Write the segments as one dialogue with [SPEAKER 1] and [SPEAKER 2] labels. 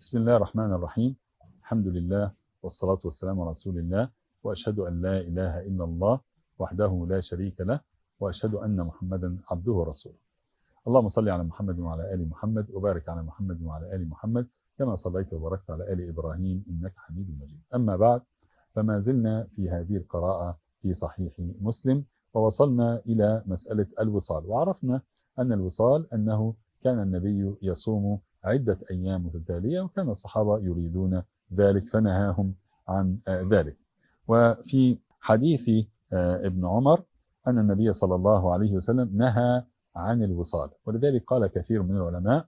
[SPEAKER 1] بسم الله الرحمن الرحيم. الحمد لله والصلاة والسلام على رسول الله، وأشهد أن لا إله إلا الله وحده لا شريك له، وأشهد أن محمدا عبده ورسوله. اللهم صل على محمد وعلى آل محمد، وبارك على محمد وعلى آل محمد كما صليت وباركت على آل إبراهيم إنك حميد مجيد. أما بعد، فما زلنا في هذه القراءة في صحيح مسلم، ووصلنا إلى مسألة الوصال، وعرفنا أن الوصال أنه كان النبي يصوم عدة أيام متتالية، وكان الصحابة يريدون ذلك فنهاهم عن ذلك. وفي حديث ابن عمر أن النبي صلى الله عليه وسلم نهى عن الوصال، ولذلك قال كثير من العلماء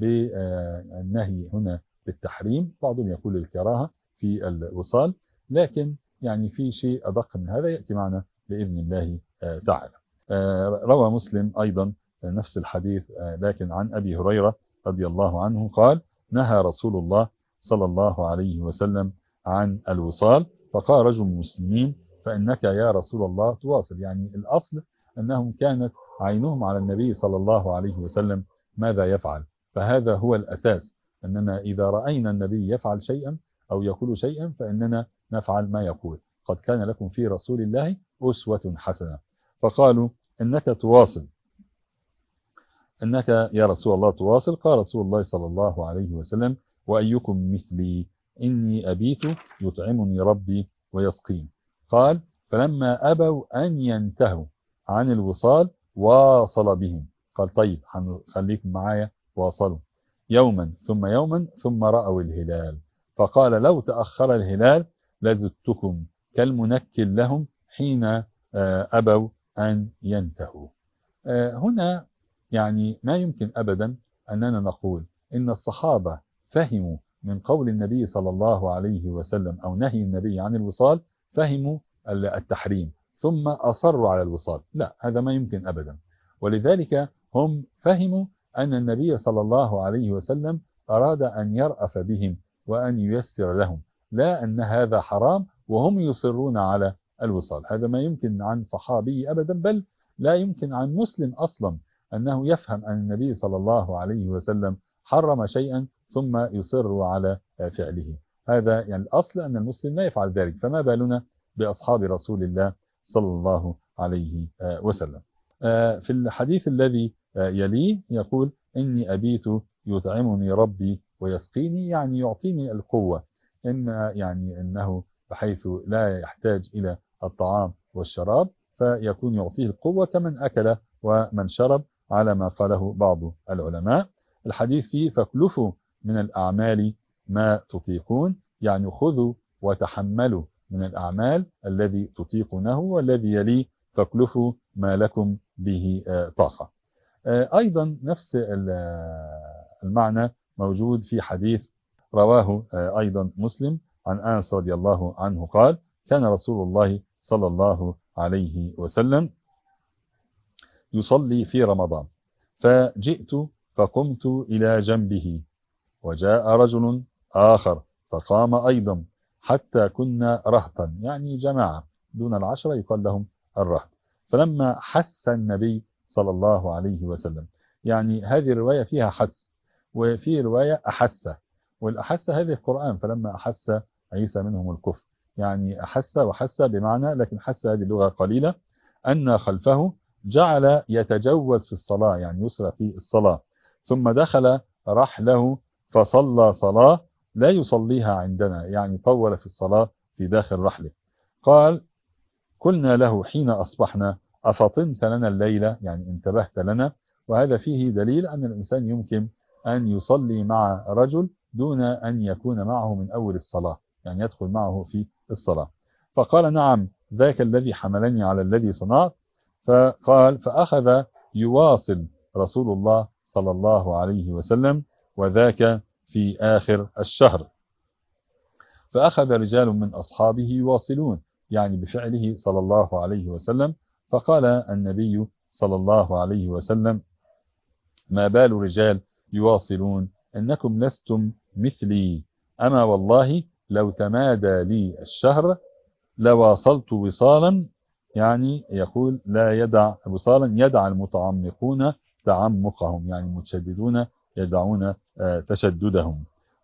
[SPEAKER 1] بالنهي هنا بالتحريم، بعضهم يقول الكراهة في الوصال، لكن يعني في شيء أدق من هذا يأتي معنا بإذن الله تعالى. روى مسلم أيضا نفس الحديث، لكن عن أبي هريرة رضي الله عنه قال: نهى رسول الله صلى الله عليه وسلم عن الوصال، فقال رجل من المسلمين: فإنك يا رسول الله تواصل. يعني الأصل أنهم كانت عينهم على النبي صلى الله عليه وسلم ماذا يفعل، فهذا هو الأساس، أننا إذا رأينا النبي يفعل شيئا أو يقول شيئا فإننا نفعل ما يقول. قد كان لكم في رسول الله أسوة حسنة. فقالوا: إنك تواصل، إنك يا رسول الله تواصل. قال رسول الله صلى الله عليه وسلم: وأيكم مثلي، إني أبيت يطعمني ربي ويسقين. قال: فلما أبوا أن ينتهوا عن الوصال واصل بهم. قال: طيب خليكم معايا، واصلوا يوما ثم يوما ثم رأوا الهلال، فقال: لو تأخر الهلال لزدتكم كالمنكل لهم حين أبوا أن ينتهوا. هنا يعني ما يمكن أبدا أننا نقول إن الصحابة فهموا من قول النبي صلى الله عليه وسلم أو نهي النبي عن الوصال فهموا التحريم ثم أصروا على الوصال. لا، هذا ما يمكن أبدا. ولذلك هم فهموا أن النبي صلى الله عليه وسلم أراد أن يرأف بهم وأن ييسر لهم، لا أن هذا حرام وهم يصرون على الوصال. هذا ما يمكن عن صحابي أبدا، بل لا يمكن عن مسلم أصلا أنه يفهم أن النبي صلى الله عليه وسلم حرم شيئا ثم يصر على فعله. هذا يعني الأصل أن المسلم لا يفعل ذلك، فما بالنا بأصحاب رسول الله صلى الله عليه وسلم. في الحديث الذي يليه يقول: إني أبيت يطعمني ربي ويسقيني، يعني يعطيني القوة، يعني أنه بحيث لا يحتاج إلى الطعام والشراب، فيكون يعطيه القوة كمن أكل ومن شرب، على ما قاله بعض العلماء. الحديث فيه: فاكلفوا من الأعمال ما تطيقون، يعني خذوا وتحملوا من الأعمال الذي تطيقونه، والذي يليه فاكلفوا ما لكم به طاقة. أيضا نفس المعنى موجود في حديث رواه أيضا مسلم عن أنس رضي الله عنه قال: كان رسول الله صلى الله عليه وسلم يصلي في رمضان، فجئت فقمت إلى جنبه، وجاء رجل آخر فقام أيضا، حتى كنا رهطا، يعني جماعة دون العشرة يقال لهم الرهط. فلما حس النبي صلى الله عليه وسلم، يعني هذه الرواية فيها حس، وفي رواية أحس، والأحس هذه القرآن: فلما أحس عيسى منهم الكفر، يعني أحس وحس بمعنى، لكن حس هذه اللغة قليلة، أن خلفه جعل يتجوز في الصلاة، يعني يسرع في الصلاة، ثم دخل رحله فصلى صلاة لا يصليها عندنا، يعني طول في الصلاة في داخل رحله. قال: قلنا له حين أصبحنا: أفطنت لنا الليلة، يعني انتبهت لنا. وهذا فيه دليل أن الإنسان يمكن أن يصلي مع رجل دون أن يكون معه من أول الصلاة، يعني يدخل معه في الصلاة. فقال: نعم، ذاك الذي حملني على الذي صنعت. فقال: فأخذ يواصل رسول الله صلى الله عليه وسلم، وذاك في آخر الشهر، فأخذ رجال من أصحابه يواصلون، يعني بفعله صلى الله عليه وسلم. فقال النبي صلى الله عليه وسلم: ما بال رجال يواصلون، إنكم لستم مثلي، أما والله لو تمادى لي الشهر لواصلت وصالا، يعني يقول لا يدع وصالا يدع المتعمقون تعمقهم، يعني المتشددون يدعون تشددهم.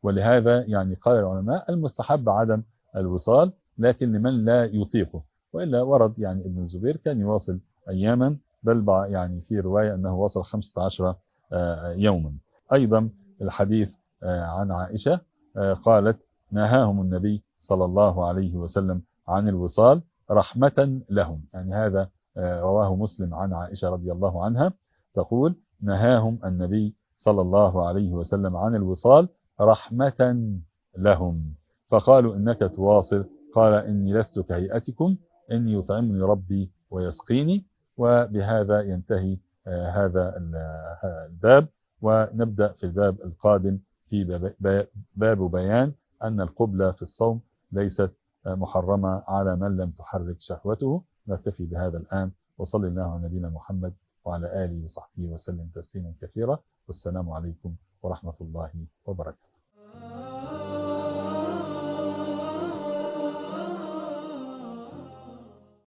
[SPEAKER 1] ولهذا يعني قال العلماء المستحب عدم الوصال، لكن لمن لا يطيقه. وإلا ورد يعني ابن الزبير كان يواصل أياما، بل يعني في رواية أنه وصل 15 يوما. أيضا الحديث عن عائشة قالت نهاهم النبي صلى الله عليه وسلم عن الوصال رحمة لهم، يعني هذا رواه مسلم عن عائشة رضي الله عنها تقول نهاهم النبي صلى الله عليه وسلم عن الوصال رحمة لهم، فقالوا إنك تواصل، قال إني لست كهيئتكم، إني يطعمني ربي ويسقيني. وبهذا ينتهي هذا الباب، ونبدأ في الباب القادم في باب بيان أن القبلة في الصوم ليست محرمة على من لم تحرك شهوته. نكتفي بهذا الآن، وصلى الله على نبينا محمد وعلى آله وصحبه وسلم تسليما كثيرا، والسلام عليكم ورحمة الله وبركاته.